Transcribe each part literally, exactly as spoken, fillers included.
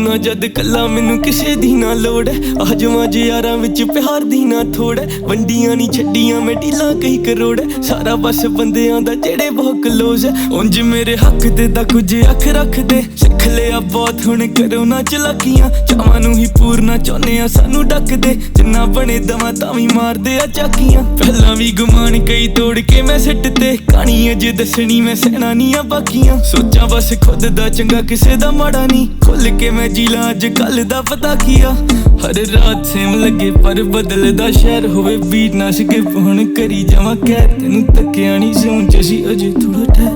ਨਾ ਜਦ ਕੱਲਾ ਮੈਨੂੰ ਕਿਸੇ ਦੀ ਨਾ ਲੋੜ ਐ। ਆ ਜਾਵਾਂ ਜੇ ਯਾਰਾਂ ਵਿੱਚ ਪਿਆਰ ਦੀ ਨਾ ਥੋੜ ਐ। ਵੰਡੀਆਂ ਨਹੀਂ ਛੱਡੀਆਂ ਮੈਂ ਢੀਲਾਂ ਕਈ ਕਰੋੜ ਐ। ਸਾਰਾ ਬਸ ਬੰਦਿਆਂ ਦਾ ਜਿਹੜੇ ਬਹੁਤ ਕਲੋਜ਼ ਐ। ਉਂਝ ਮੇਰੇ ਹੱਕ ਤੇ ਤਾਂ ਕੁਝ ਅੱਖ ਰੱਖਦੇ। ਸਿੱਖ ਲਿਆ ਬਹੁਤ ਹੁਣ ਕਰੋ ਨਾ ਚਲਾਕੀਆਂ। ਚਾਵਾਂ ਨੂੰ ਹੀ ਪੂਰਨਾ ਚਾਹੁੰਦੇ ਆ ਸਾਨੂੰ ਡੱਕਦੇ। ਜਿੰਨਾ ਬਣੇ ਦਵਾਂ ਤਾਂ ਵੀ ਮਾਰਦੇ ਆ ਚਾਕੀਆਂ। ਪਹਿਲਾਂ ਵੀ ਗੁਮਾਨ ਕਈ ਤੋੜ ਕੇ ਮੈਂ ਸਿੱਟ ਤੇ। ਕਹਾਣੀ ਅਜੇ ਦੱਸਣੀ ਮੈਂ ਸਹਿਣਾ ਨਹੀਂ ਆ ਬਾਕੀਆਂ। ਸੋਚਾਂ ਬਸ ਖੁਦ ਦਾ ਚੰਗਾ ਕਿਸੇ ਦਾ ਮਾੜਾ ਨਹੀਂ। ਖੁੱਲ ਕੇ ਮੈਂ ਜੀ ਲਾਂ ਅੱਜ ਕੱਲ ਦਾ ਪਤਾ ਕੀ ਆ। ਹਰ ਰਾਤ ਸੇਮ ਲੱਗੇ ਪਰ ਬਦਲਦਾ ਸ਼ਹਿਰ ਹੋਵੇ ਬੀਟ ਨਾ ਸਕੇ ਹੁਣ ਕਰੀ ਜਾਵਾਂ ਕਹਿ। ਤੈਨੂੰ ਤੱਕਿਆ ਨਹੀਂ ਸੋਚ ਅਸੀਂ ਅਜੇ ਥੋੜਾ ਠਹਿਰ।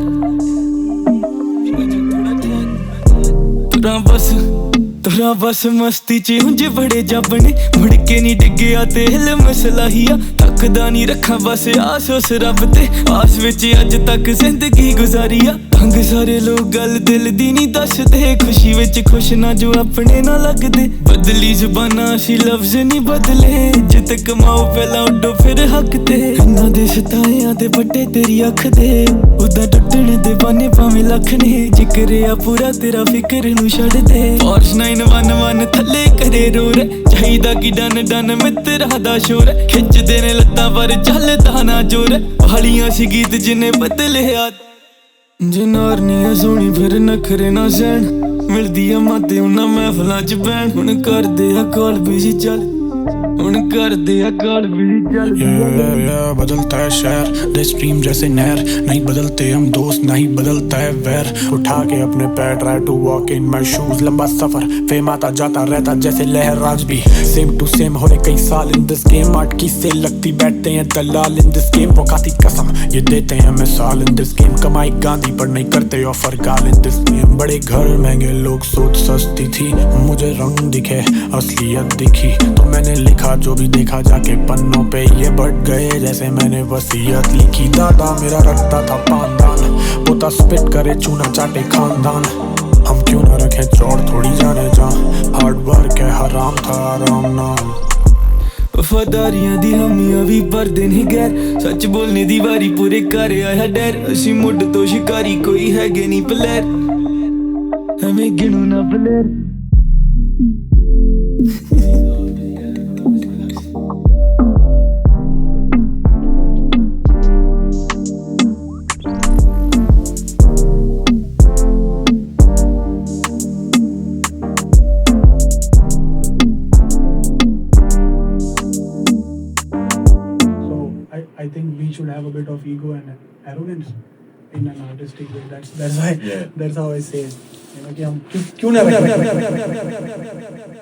ਤੁਰਾਂ ਬਸ ਤੁਰਾਂ ਬਸ ਮਸਤੀ ਚ ਉਂਝ ਬੜੇ ਜੱਬ ਨੇ। ਮੁੜ ਕੇ ਨਹੀਂ ਡਿੱਗਿਆ ਤੇ ਹਿਲ ਮਸਲਾ ਹੀ ਆ। ਥੱਕਦਾ ਨਹੀਂ ਰੱਖਾਂ ਬਸ ਆਸ ਉਸ ਰੱਬ ਤੇ। ਆਸ ਵਿੱਚ ਅੱਜ ਤੱਕ ਜ਼ਿੰਦਗੀ ਗੁਜ਼ਾਰੀ ਆ। ਤੰਗ ਸਾਰੇ ਲੋਕ ਗੱਲ ਦਿਲ ਦੀ ਨਹੀਂ ਦੱਸਦੇ। ਖੁਸ਼ੀ ਵਿੱਚ ਖੁਸ਼ ਨਾ ਜੋ ਆਪਣੇ ਨਾ ਲੱਗਦੇ। ਬਦਲੀ ਜ਼ੁਬਾਨਾਂ ਅਸੀਂ ਲਫ਼ਜ਼ ਨਹੀਂ ਬਦਲੇ। ਜਿੱਤ ਕਮਾਓ ਪਹਿਲਾਂ ਉੱਡੋ ਫਿਰ ਹੱਕ ਤੇ। ਇਹਨਾਂ ਦੇ ਸਤਾਇਆਂ ਦੇ ਵੱਡੇ ਤੇਰੀ ਅੱਖ ਦੇ। ਉਦਾਂ ਟੁੱਟਣ ਦੇ ਬਾਨੇ ਭਾਵੇਂ ਲੱਖ ਨੇ। ਜ਼ਿਕਰਿਆ ਪੂਰਾ ਤੇਰਾ ਫਿਕਰ ਨੂੰ ਛੱਡ ਦੇ। ਫੋਰਸ ਨਾਈਨ ਵਨ ਵਨ ਥੱਲੇ ਕਰੇ ਰੋਰ। ਚਾਹੀਦਾ ਕਿ ਡਨ ਡਨ ਮਿੱਤਰਾਂ ਦਾ ਸ਼ੋਰ। ਖਿੱਚਦੇ ਨੇ ਲੱਤਾਂ ਪਰ ਚੱਲਦਾ ਨਾ ਜੋਰ। ਪਹਾੜੀਆਂ ਸੀ ਗੀਤ ਜਿੰਨੇ ਬਦਲਿਆ। ਜੇ ਨਾਰਨੀ ਆ ਸੋਹਣੀ ਫਿਰ ਨਖਰੇ ਨਾ ਸਹਿਣ। ਮਿਲਦੀ ਆ ਮਾਤੇ ਉਹਨਾਂ ਮਹਿਫਲਾਂ ਚ ਬਹਿਣ। ਹੁਣ ਕਰਦੇ ਆ ਕਾਲ ਬਿਜੀ ਚੱਲ ਹੁਣ ਕਰਦੇ ਆ काल भी चल। yeah, yeah, बदलता है शहर दे स्ट्रीम जैसे नहर। नहीं बदलते हम दोस्त नहीं बदलता है वैर। उठा के अपने पैर try to walk in my shoes. लंबा सफर फेम आता जाता रहता जैसे लहर। आज भी सेम टू सेम हो रहे कई साल इन दिस गेम। अटकी से लगती बैठते हैं दलाल इन दिस गेम। वो खाती कसम ये देते हैं मिसाल इन दिस गेम। कमाई गांधी पर नहीं करते ऑफर गाल इन दिस गेम। बड़े घर महंगे लोग सोच सस्ती थी। मुझे रंग दिखे असलियत दिखी तो मैंने लिखा जो भी देखा जाके पन्नों पे। ये बढ़ गए जैसे मैंने वसीयत लिखी। दादा मेरा रखता था पानदान। पोता स्पिट करे चूना चाटे खानदान। हम क्यों ना रखें चौड़ थोड़ी जाने जा। हार्ड वर्क है हराम था आराम नाम। ਵਫਾਦਾਰੀਆਂ ਦੀ ਹਾਮੀਆਂ ਵੀ ਭਰਦੇ ਨੇ ਗੈਰ। ਸੱਚ ਬੋਲਣੇ ਦੀ ਵਾਰੀ ਪੂਰੇ ਕਰ ਆਇਆ ਡਰ। ਅਸੀਂ ਮੁੱਢ ਤੋਂ ਸ਼ਿਕਾਰੀ ਕੋਈ ਹੈਗੇ ਨਹੀਂ ਪਲੇਰ। ਐਵੇਂ ਗਿਣੂ ਨਾ ਪਲੇਰ। I think we should have a bit of ego and arrogance in an artistic way. That's that's why yeah. That's how I say it. You know कि हम क्यों क्यों ना